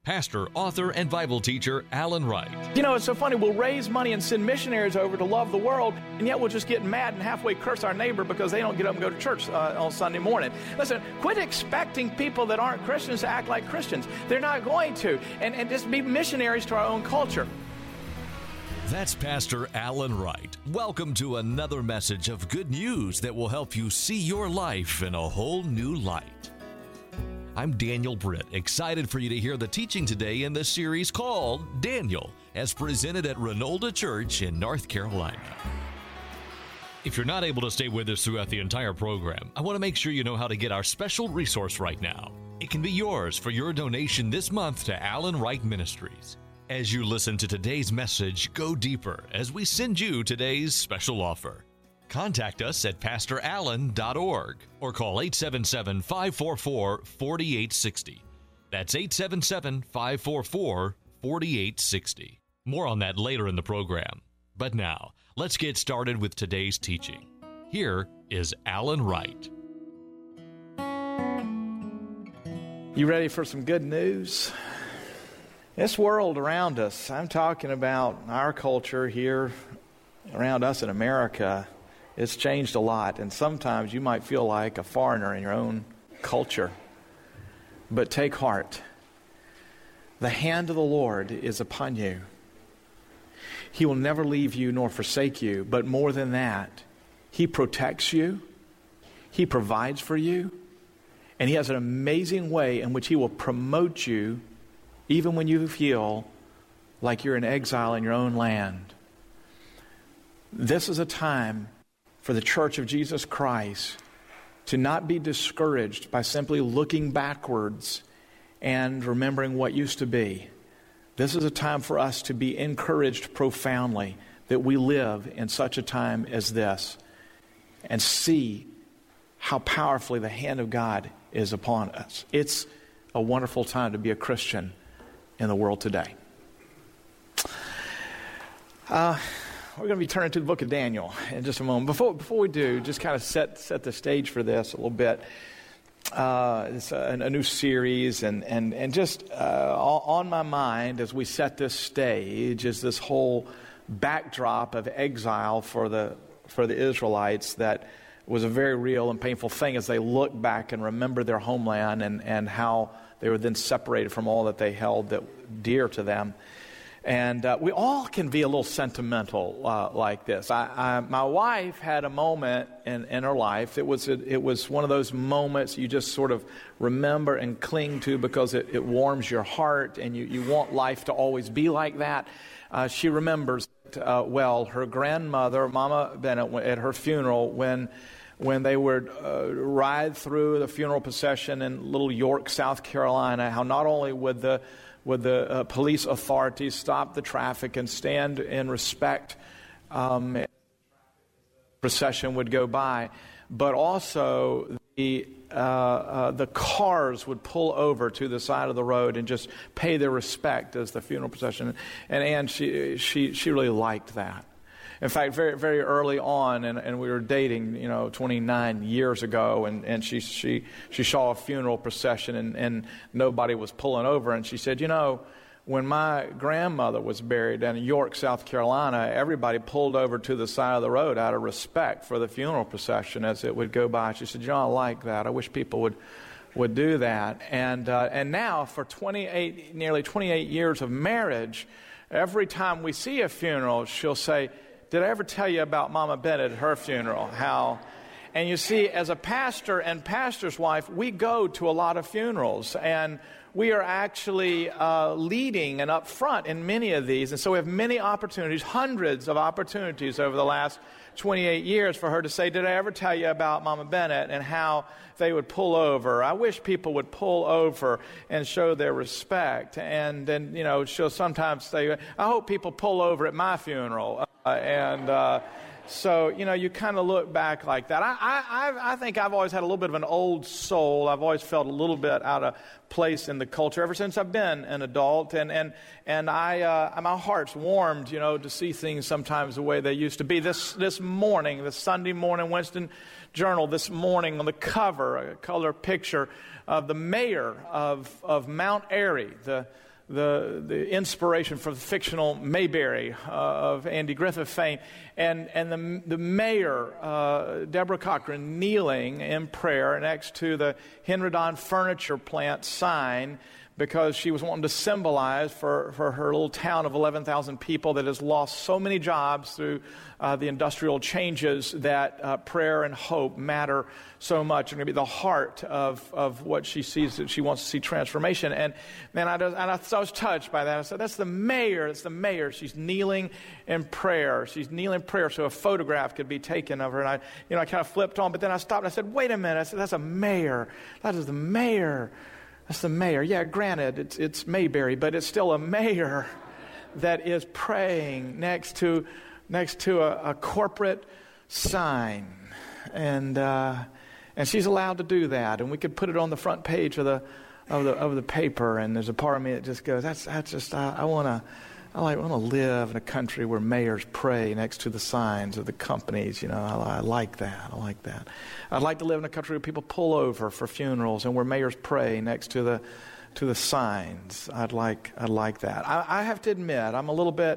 pastor, author, and Bible teacher Alan Wright. You know, it's so funny. We'll raise money and send missionaries over to love the world, and yet we'll just get mad and halfway curse our neighbor because they don't get up and go to church on Sunday morning. Listen, quit expecting people that aren't Christians to act like Christians. They're not going to. And just be missionaries to our own culture. That's Pastor Alan Wright. Welcome to another message of good news that will help you see your life in a whole new light. I'm Daniel Britt, excited for you to hear the teaching today in the series called Daniel, as presented at Renolda Church in North Carolina. If you're not able to stay with us throughout the entire program, I want to make sure you know how to get our special resource right now. It can be yours for your donation this month to Alan Wright Ministries. As you listen to today's message, go deeper as we send you today's special offer. Contact us at pastorallen.org or call 877-544-4860. That's 877-544-4860. More on that later in the program. But now, let's get started with today's teaching. Here is Alan Wright. You ready for some good news? This world around us, I'm talking about our culture here around us in America, it's changed a lot, and sometimes you might feel like a foreigner in your own culture. But take heart. The hand of the Lord is upon you. He will never leave you nor forsake you, but more than that, He protects you, He provides for you, and He has an amazing way in which He will promote you even when you feel like you're in exile in your own land. This is a time for the Church of Jesus Christ to not be discouraged by simply looking backwards and remembering what used to be. This is a time for us to be encouraged profoundly that we live in such a time as this and see how powerfully the hand of God is upon us. It's a wonderful time to be a Christian in the world today. We're going to be turning to the book of Daniel in just a moment. Before we do, just kind of set the stage for this a little bit. It's a new series, and just on my mind as we set this stage is this whole backdrop of exile for the Israelites that was a very real and painful thing as they look back and remember their homeland and how they were then separated from all that they held that dear to them. And we all can be a little sentimental like this. My wife had a moment in her life. It was one of those moments you just sort of remember and cling to because it warms your heart and you want life to always be like that. She remembers well her grandmother, Mama Bennett, at her funeral when they would ride through the funeral procession in Little York, South Carolina, how not only would the police authorities stop the traffic and stand in respect procession would go by, but also the cars would pull over to the side of the road and just pay their respect as the funeral procession. And she really liked that. In fact, very, very early on, and we were dating, 29 years ago, and she saw a funeral procession, and nobody was pulling over, and she said, when my grandmother was buried in York, South Carolina, everybody pulled over to the side of the road out of respect for the funeral procession as it would go by. She said, I like that. I wish people would do that. And now, for nearly 28 years of marriage, every time we see a funeral, she'll say, did I ever tell you about Mama Bennett at her funeral? And you see, as a pastor and pastor's wife, we go to a lot of funerals, and we are actually leading and up front in many of these. And so we have many opportunities, hundreds of opportunities over the last 28 years for her to say, did I ever tell you about Mama Bennett and how they would pull over? I wish people would pull over and show their respect. And then, she'll sometimes say, I hope people pull over at my funeral. So, you kind of look back like that. I think I've always had a little bit of an old soul. I've always felt a little bit out of place in the culture ever since I've been an adult. And my heart's warmed, to see things sometimes the way they used to be. This morning, this Sunday morning, Winston Journal, this morning on the cover, a color picture of the mayor of Mount Airy, the inspiration for the fictional Mayberry of Andy Griffith fame, and the mayor, Deborah Cochran, kneeling in prayer next to the Henredon furniture plant sign, because she was wanting to symbolize for her little town of 11,000 people that has lost so many jobs through the industrial changes, that prayer and hope matter so much. And going to be the heart of what she sees, that she wants to see transformation. And man, I was touched by that. I said, that's the mayor. It's the mayor. She's kneeling in prayer. She's kneeling in prayer so a photograph could be taken of her. And I kind of flipped on, but then I stopped and I said, wait a minute. I said, that's a mayor. That is the mayor. That's the mayor. Yeah, granted, it's Mayberry, but it's still a mayor that is praying next to a corporate sign, and she's allowed to do that. And we could put it on the front page of the paper. And there's a part of me that just goes, I want to live in a country where mayors pray next to the signs of the companies. I like that. I'd like to live in a country where people pull over for funerals and where mayors pray next to the signs. I'd like that. I have to admit, I'm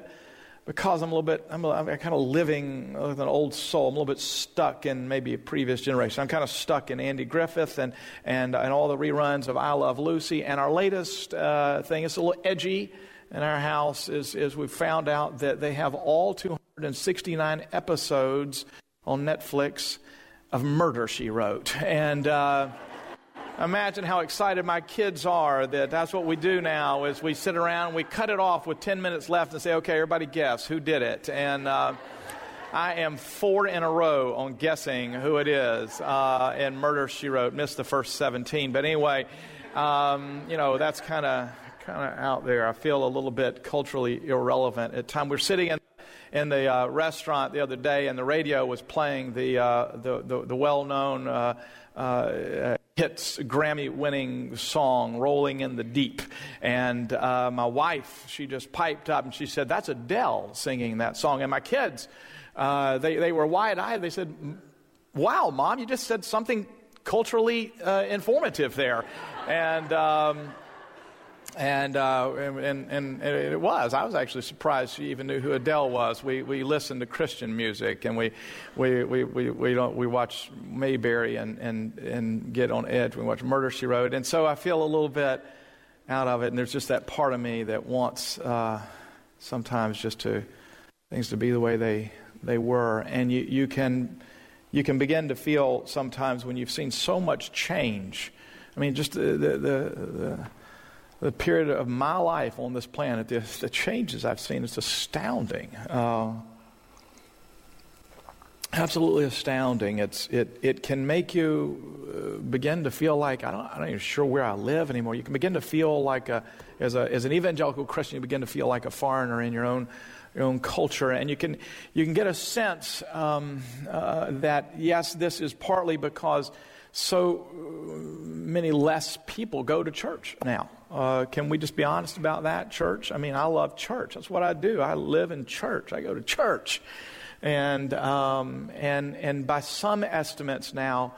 kind of living with an old soul. I'm a little bit stuck in maybe a previous generation. I'm kind of stuck in Andy Griffith and all the reruns of I Love Lucy. And our latest thing is a little edgy in our house is we found out that they have all 269 episodes on Netflix of Murder, She Wrote. And imagine how excited my kids are that's what we do now, is we sit around, we cut it off with 10 minutes left and say, okay, everybody guess who did it. And I am 4 in a row on guessing who it is in Murder, She Wrote. Missed the first 17. But anyway, that's kind of out there. I feel a little bit culturally irrelevant at times. We're sitting in the restaurant the other day, and the radio was playing the well-known hits, Grammy-winning song, Rolling in the Deep. And my wife, she just piped up and she said, that's Adele singing that song. And my kids, they were wide-eyed. They said, wow, Mom, you just said something culturally informative there. And it was. I was actually surprised she even knew who Adele was. We listen to Christian music, and we watch Mayberry and get on edge. We watch Murder, She Wrote, and so I feel a little bit out of it. And there's just that part of me that wants sometimes just things to be the way they were. And you can begin to feel sometimes when you've seen so much change. I mean, just the period of my life on this planet, the changes I've seen, it's astounding. Absolutely astounding. It can make you begin to feel like, I'm not even sure where I live anymore. You can begin to feel like, as an evangelical Christian, you begin to feel like a foreigner in your own culture. And you can get a sense that, yes, this is partly because so many less people go to church now. Can we just be honest about that, church? I mean, I love church. That's what I do. I live in church. I go to church. And by some estimates now,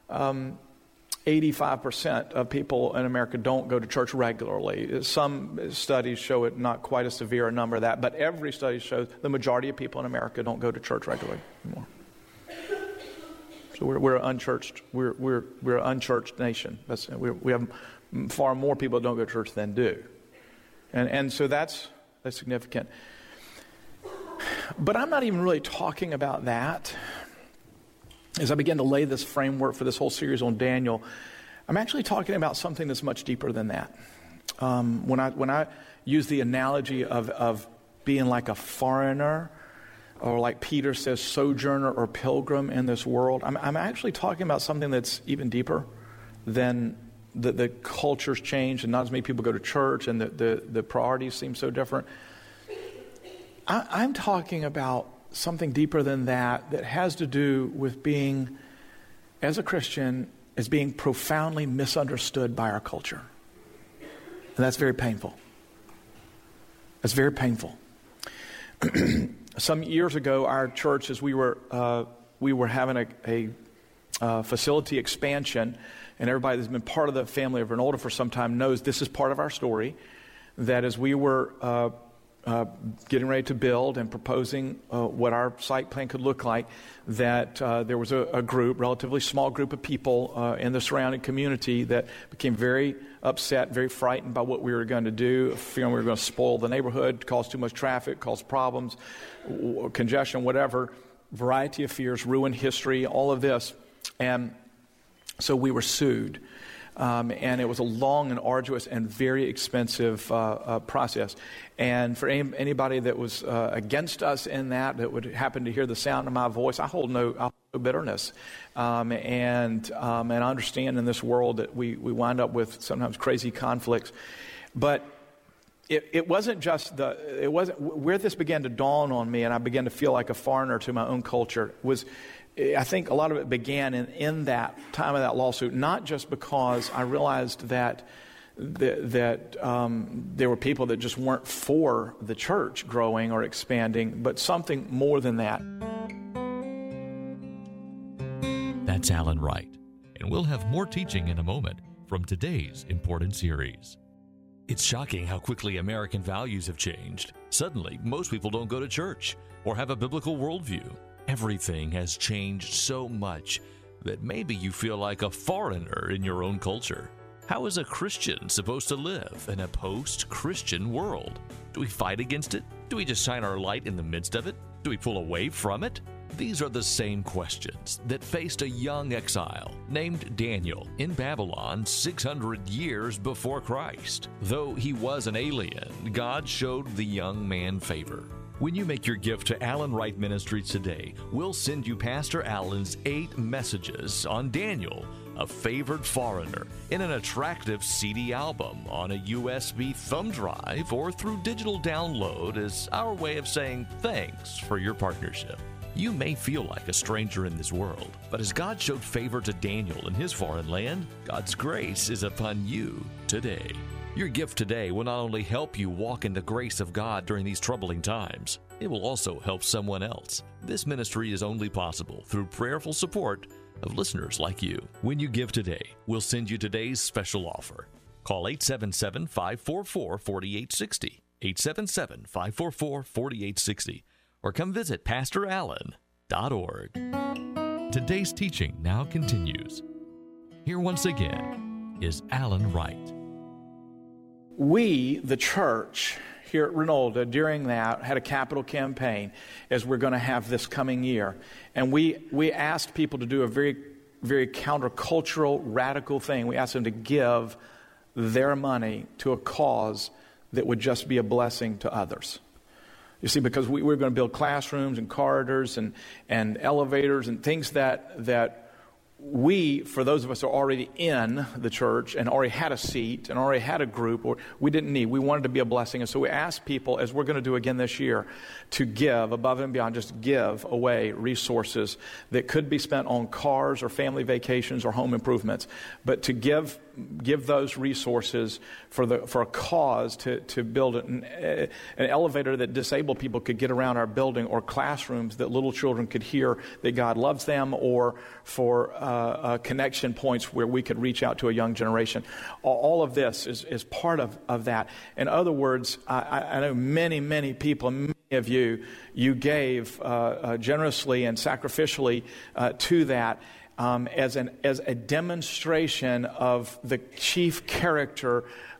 85% of people in America don't go to church regularly. Some studies show it not quite a severe number of that, but every study shows the majority of people in America don't go to church regularly anymore. So we're unchurched. We're an unchurched nation. We have far more people that don't go to church than do, and so that's significant. But I'm not even really talking about that. As I begin to lay this framework for this whole series on Daniel, I'm actually talking about something that's much deeper than that. When I use the analogy of being like a foreigner, or like Peter says, sojourner or pilgrim in this world, I'm actually talking about something that's even deeper than the culture's changed and not as many people go to church and the priorities seem so different. I'm talking about something deeper than that has to do with being, as a Christian, as being profoundly misunderstood by our culture. And that's very painful. That's very painful. Some years ago, our church, as we were having a facility expansion, and everybody that's been part of the family of Renolda for some time knows this is part of our story, that as we were getting ready to build and proposing what our site plan could look like, that there was a group, relatively small group of people in the surrounding community that became very upset, very frightened by what we were going to do, fearing we were going to spoil the neighborhood, cause too much traffic, cause problems, congestion, whatever, variety of fears, ruin history, all of this. And so we were sued. And it was a long and arduous and very expensive process. And for anybody that was against us in that would happen to hear the sound of my voice, I hold no bitterness. And I understand in this world that we wind up with sometimes crazy conflicts. But it wasn't just where this began to dawn on me, and I began to feel like a foreigner to my own culture, was I think a lot of it began in that time of that lawsuit, not just because I realized that there were people that just weren't for the church growing or expanding, but something more than that. That's Alan Wright, and we'll have more teaching in a moment from today's important series. It's shocking how quickly American values have changed. Suddenly, most people don't go to church or have a biblical worldview. Everything has changed so much that maybe you feel like a foreigner in your own culture. How is a Christian supposed to live in a post-Christian world? Do we fight against it? Do we just shine our light in the midst of it? Do we pull away from it? These are the same questions that faced a young exile named Daniel in Babylon 600 years before Christ. Though he was an alien, God showed the young man favor. When you make your gift to Alan Wright Ministries today, we'll send you Pastor Alan's 8 messages on Daniel, a favored foreigner, in an attractive CD album on a USB thumb drive or through digital download as our way of saying thanks for your partnership. You may feel like a stranger in this world, but as God showed favor to Daniel in his foreign land, God's grace is upon you today. Your gift today will not only help you walk in the grace of God during these troubling times, it will also help someone else. This ministry is only possible through prayerful support of listeners like you. When you give today, we'll send you today's special offer. Call 877-544-4860, 877-544-4860, or come visit PastorAlan.org. Today's teaching now continues. Here once again is Alan Wright. We, the church here at Renolda, during that, had a capital campaign as we're going to have this coming year. And we asked people to do a very, very countercultural, radical thing. We asked them to give their money to a cause that would just be a blessing to others. You see, because we were going to build classrooms and corridors and elevators and things that we, for those of us who are already in the church and already had a seat and already had a group, or we didn't need. We wanted to be a blessing. And so we asked people, as we're going to do again this year, to give above and beyond, just give away resources that could be spent on cars or family vacations or home improvements, but to give those resources for a cause to build an elevator that disabled people could get around our building, or classrooms that little children could hear that God loves them, or for connection points where we could reach out to a young generation. All of this is part of that. In other words, I know many people, many of you gave generously and sacrificially to that. As a demonstration of the chief character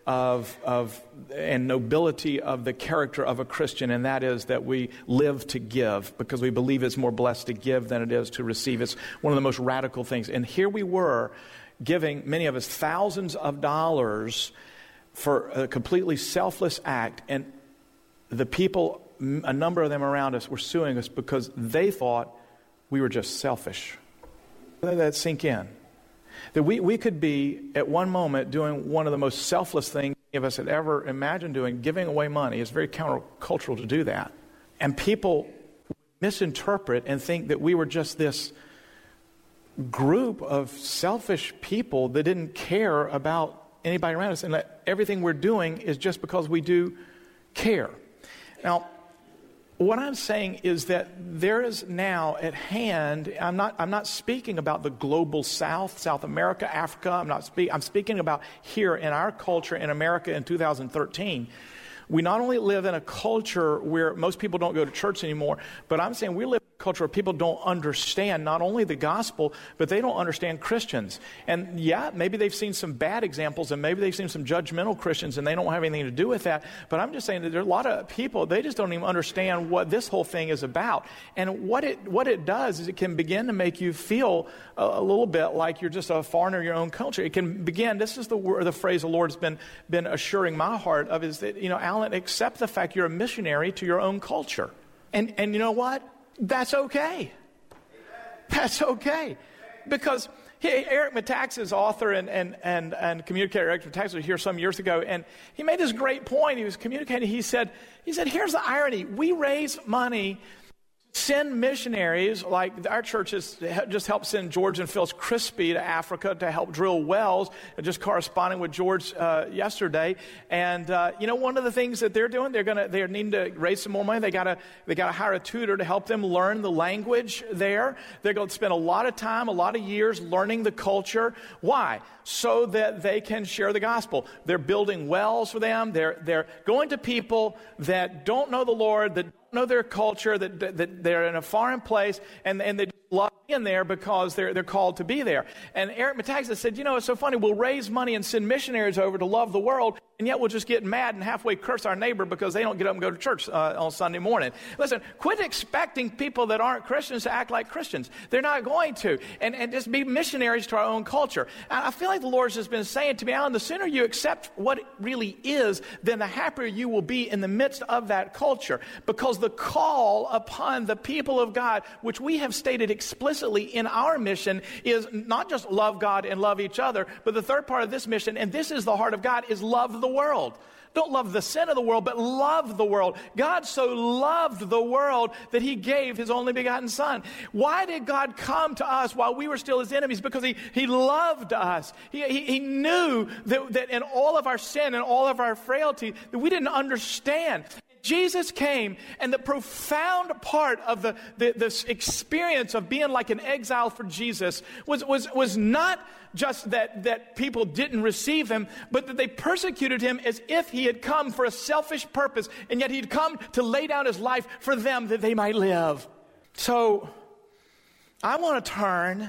and nobility of the character of a Christian, and that is that we live to give, because we believe it's more blessed to give than it is to receive. It's one of the most radical things. And here we were giving, many of us, thousands of dollars for a completely selfless act, and the people, a number of them around us, were suing us because they thought we were just selfish. Let that sink in. That we could be, at one moment, doing one of the most selfless things any of us had ever imagined doing, giving away money. It's very countercultural to do that. And people misinterpret and think that we were just this group of selfish people that didn't care about anybody around us, and that everything we're doing is just because we do care. Now, what I'm saying is that there is now at hand, I'm not speaking about the global South, South America, Africa. I'm speaking about here in our culture in America in 2013. We not only live in a culture where most people don't go to church anymore, but I'm saying we live in a culture where people don't understand not only the gospel, but they don't understand Christians. And yeah, maybe they've seen some bad examples, and maybe they've seen some judgmental Christians, and they don't have anything to do with that. But I'm just saying that there are a lot of people, they just don't even understand what this whole thing is about. And what it does is it can begin to make you feel a little bit like you're just a foreigner in your own culture. It can begin, this is the phrase the Lord's been assuring my heart of, is that, Alan, accept the fact you're a missionary to your own culture. And you know what? That's okay. That's okay. Because Eric Metaxas, author and communicator Eric Metaxas, was here some years ago, and he made this great point. He was communicating. He said, here's the irony. We raise money, send missionaries, like our church has just helped send George and Phyllis Crispy to Africa to help drill wells, just corresponding with George yesterday. And one of the things that they're doing, they're needing to raise some more money. They gotta hire a tutor to help them learn the language there. They're going to spend a lot of time, a lot of years learning the culture. Why? So that they can share the gospel. They're building wells for them. They're going to people that don't know the Lord, that know their culture, that they're in a foreign place, and they love being there because they're called to be there. And Eric Metaxas said, it's so funny, we'll raise money and send missionaries over to love the world, and yet we'll just get mad and halfway curse our neighbor because they don't get up and go to church on Sunday morning. Listen, quit expecting people that aren't Christians to act like Christians. They're not going to. And just be missionaries to our own culture. And I feel like the Lord's just been saying to me, Alan, the sooner you accept what it really is, then the happier you will be in the midst of that culture. Because the call upon the people of God, which we have stated explicitly in our mission, is not just love God and love each other, but the third part of this mission, and this is the heart of God, is love the world. Don't love the sin of the world, but love the world. God so loved the world that he gave his only begotten son. Why did God come to us while we were still his enemies? Because he loved us. He knew that in all of our sin and all of our frailty that we didn't understand. Jesus came, and the profound part of the experience of being like an exile for Jesus was not just that people didn't receive him, but that they persecuted him as if he had come for a selfish purpose, and yet he'd come to lay down his life for them that they might live. So I want to turn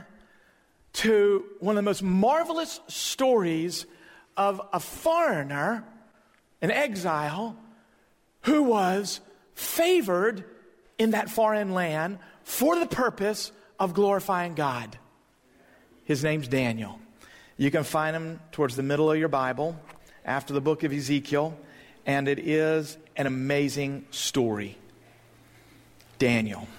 to one of the most marvelous stories of a foreigner, an exile, who was favored in that foreign land for the purpose of glorifying God. His name's Daniel. You can find him towards the middle of your Bible, after the book of Ezekiel, and it is an amazing story. Daniel.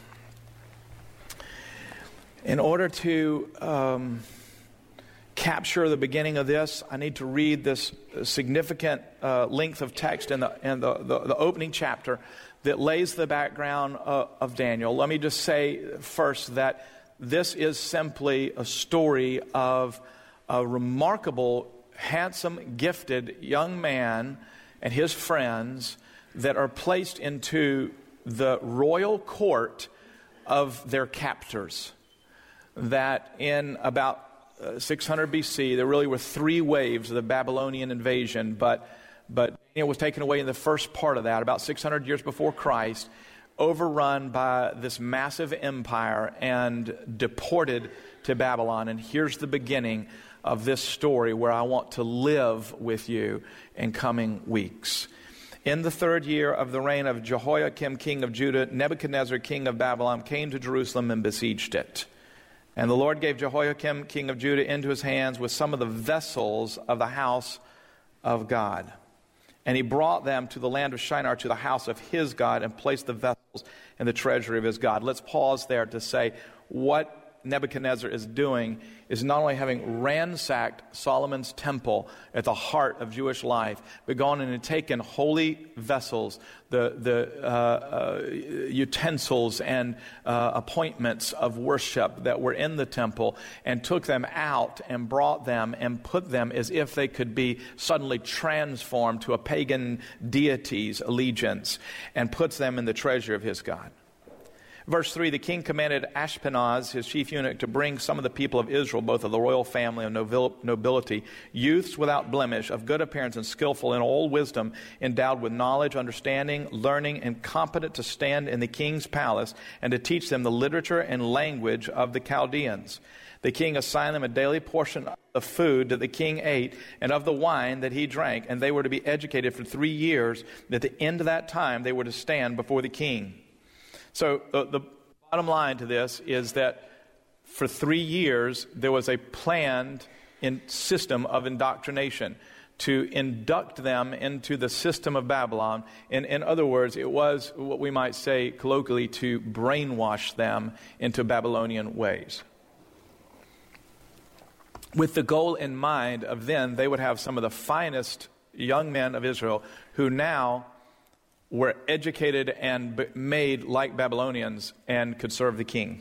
In order to capture the beginning of this, I need to read this significant length of text in the opening chapter that lays the background of Daniel. Let me just say first that this is simply a story of a remarkable, handsome, gifted young man and his friends that are placed into the royal court of their captors. That in about 600 BC, there really were three waves of the Babylonian invasion, but Daniel was taken away in the first part of that, about 600 years before Christ, overrun by this massive empire and deported to Babylon. And here's the beginning of this story where I want to live with you in coming weeks. In the third year of the reign of Jehoiakim, king of Judah, Nebuchadnezzar, king of Babylon, came to Jerusalem and besieged it. And the Lord gave Jehoiakim, king of Judah, into his hands with some of the vessels of the house of God. And he brought them to the land of Shinar, to the house of his God, and placed the vessels in the treasury of his God. Let's pause there to say, what Nebuchadnezzar is doing is not only having ransacked Solomon's temple at the heart of Jewish life, but gone in and taken holy vessels, the utensils and appointments of worship that were in the temple, and took them out and brought them and put them as if they could be suddenly transformed to a pagan deity's allegiance, and puts them in the treasure of his God. Verse 3, the king commanded Ashpenaz, his chief eunuch, to bring some of the people of Israel, both of the royal family and nobility, youths without blemish, of good appearance and skillful in all wisdom, endowed with knowledge, understanding, learning, and competent to stand in the king's palace, and to teach them the literature and language of the Chaldeans. The king assigned them a daily portion of the food that the king ate and of the wine that he drank, and they were to be educated for 3 years. At the end of that time, they were to stand before the king. So the bottom line to this is that for 3 years, there was a planned system of indoctrination to induct them into the system of Babylon. In other words, it was what we might say colloquially to brainwash them into Babylonian ways, with the goal in mind of then they would have some of the finest young men of Israel who now were educated and made like Babylonians and could serve the king.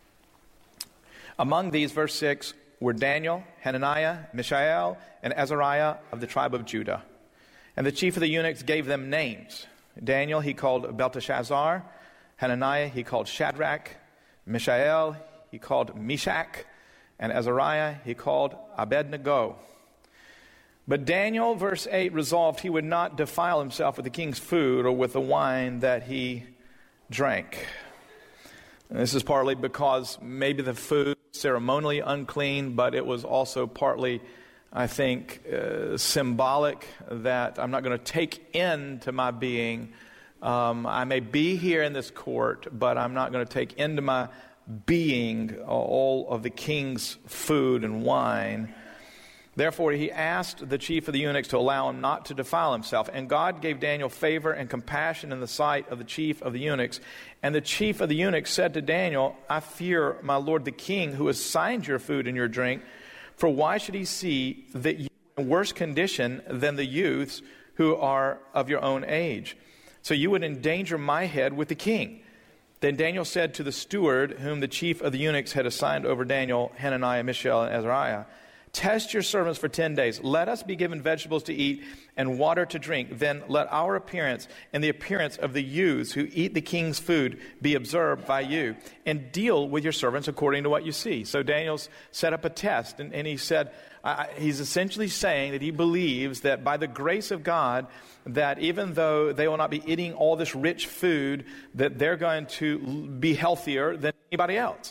Among these, verse 6, were Daniel, Hananiah, Mishael, and Azariah of the tribe of Judah. And the chief of the eunuchs gave them names. Daniel he called Belteshazzar, Hananiah he called Shadrach, Mishael he called Meshach, and Azariah he called Abednego. But Daniel, verse 8, resolved he would not defile himself with the king's food or with the wine that he drank. And this is partly because maybe the food was ceremonially unclean, but it was also partly, I think, symbolic that I'm not going to take into my being. I may be here in this court, but I'm not going to take into my being all of the king's food and wine. Therefore, he asked the chief of the eunuchs to allow him not to defile himself. And God gave Daniel favor and compassion in the sight of the chief of the eunuchs. And the chief of the eunuchs said to Daniel, I fear my lord the king, who assigned your food and your drink. For why should he see that you are in worse condition than the youths who are of your own age? So you would endanger my head with the king. Then Daniel said to the steward, whom the chief of the eunuchs had assigned over Daniel, Hananiah, Mishael, and Azariah, test your servants for 10 days. Let us be given vegetables to eat and water to drink. Then let our appearance and the appearance of the youths who eat the king's food be observed by you. And deal with your servants according to what you see. So Daniel's set up a test. And he said, he's essentially saying that he believes that by the grace of God, that even though they will not be eating all this rich food, that they're going to be healthier than anybody else.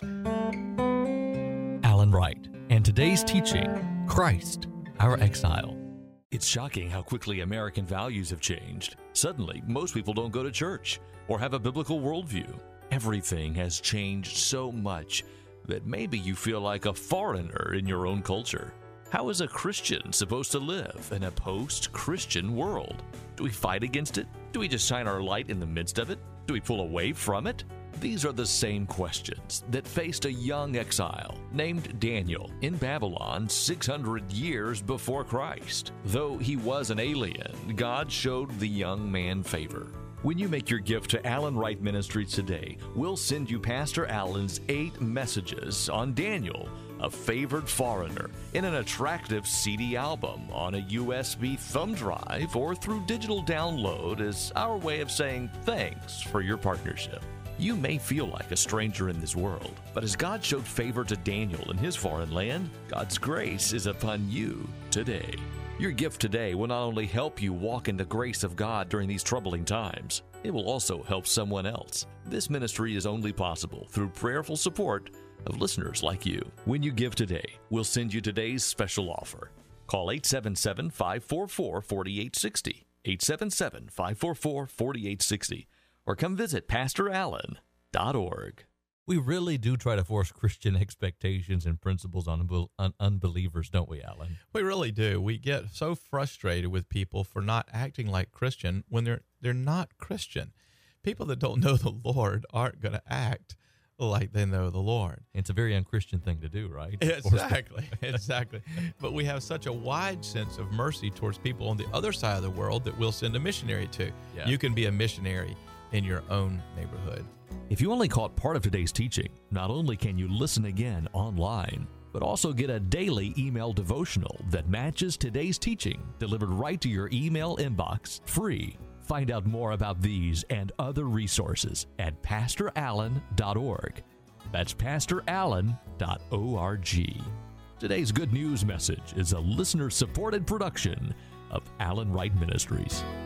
Alan Wright. And today's teaching, Christ, our exile. It's shocking how quickly American values have changed. Suddenly, most people don't go to church or have a biblical worldview. Everything has changed so much that maybe you feel like a foreigner in your own culture. How is a Christian supposed to live in a post-Christian world? Do we fight against it? Do we just shine our light in the midst of it? Do we pull away from it? These are the same questions that faced a young exile named Daniel in Babylon 600 years before Christ. Though he was an alien, God showed the young man favor. When you make your gift to Alan Wright Ministries today, we'll send you Pastor Alan's 8 messages on Daniel, a favored foreigner, in an attractive CD album on a USB thumb drive or through digital download as our way of saying thanks for your partnership. You may feel like a stranger in this world, but as God showed favor to Daniel in his foreign land, God's grace is upon you today. Your gift today will not only help you walk in the grace of God during these troubling times, it will also help someone else. This ministry is only possible through prayerful support of listeners like you. When you give today, we'll send you today's special offer. Call 877-544-4860, 877-544-4860. Or come visit PastorAllen.org. We really do try to force Christian expectations and principles on unbelievers, don't we, Alan? We really do. We get so frustrated with people for not acting like Christian when they're not Christian. People that don't know the Lord aren't going to act like they know the Lord. It's a very unchristian thing to do, right? Exactly. But we have such a wide sense of mercy towards people on the other side of the world that we'll send a missionary to. Yeah. You can be a missionary in your own neighborhood. If you only caught part of today's teaching, not only can you listen again online, but also get a daily email devotional that matches today's teaching delivered right to your email inbox, free. Find out more about these and other resources at pastorallen.org. That's pastorallen.org. Today's Good News message is a listener-supported production of Allen Wright Ministries.